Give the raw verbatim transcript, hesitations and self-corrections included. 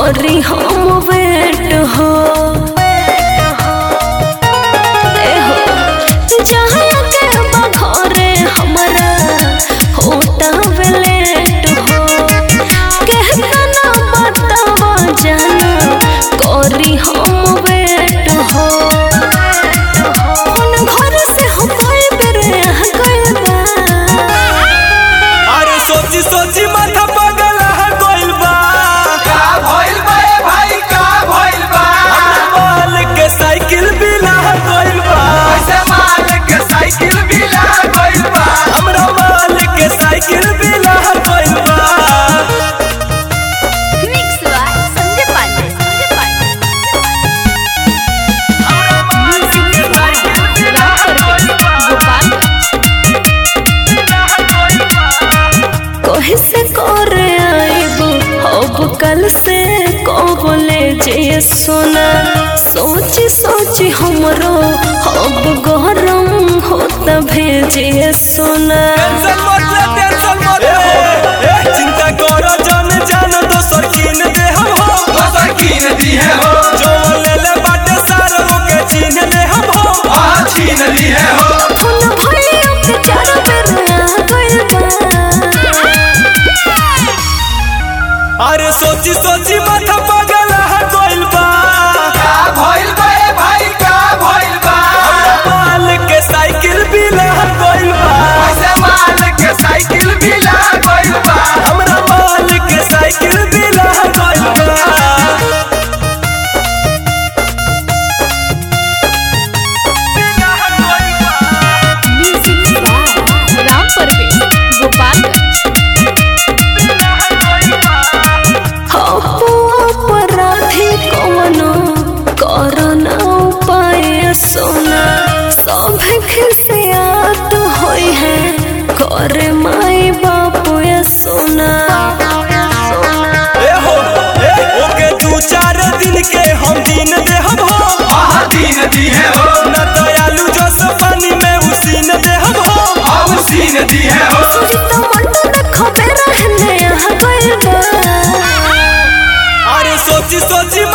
करी हम वेट हो जहाँ के बघरे हमारा होता लेट हो कहता ना बतावा जाना करी हम वेट हो घर से हम कोई बेर गइल बा अरे सोची सोची माथा पगल है गइल बा का भइल बा ए भाई का भइल बा माल के साइकिल बिला गइल बा ऐसे माल के साइकिल बिला गइल बा हमरा माल के साइकिल बिला गइल बा मिक्स हुआ संजय पांडे संजय पांडे से करे आइबो अब कल से कबले जे सोना सोची सोची हमरो अब गरम होता भेजे सोना टेंशन मत ले टेंशन मत ले ए चिंता करो जन जान दोसर कीन दे हम हो दोसर कीन दी है हो जो ले ले बाटे सारो के छीन ले हम हो आ छीन ली है हो फोन भइया के चार बेर आ गइल बा अरे सोची सोची माथा पगल है गइल बा का भइल बा ए भाई का भइल बा माल के साइकिल बिला गइल बा ऐसे माल के साइकिल बिला गइल बा हमरा माल के साइकिल बिला गइल बा राम परवेश गोपालगंज अपराधी कवनो करना उपाय सोना सब खिसियात होई है करे माई बापू या सोना ए हो ए ओके दू चार दिन के हम दिन दे हम हो आ दिन दी है हो न दयालु जो सब पानी में उसीन दे हम हो आ सीन दी है हो सुजीता मंडो देखो बेरा है नया गइल बा अरे सोची सोची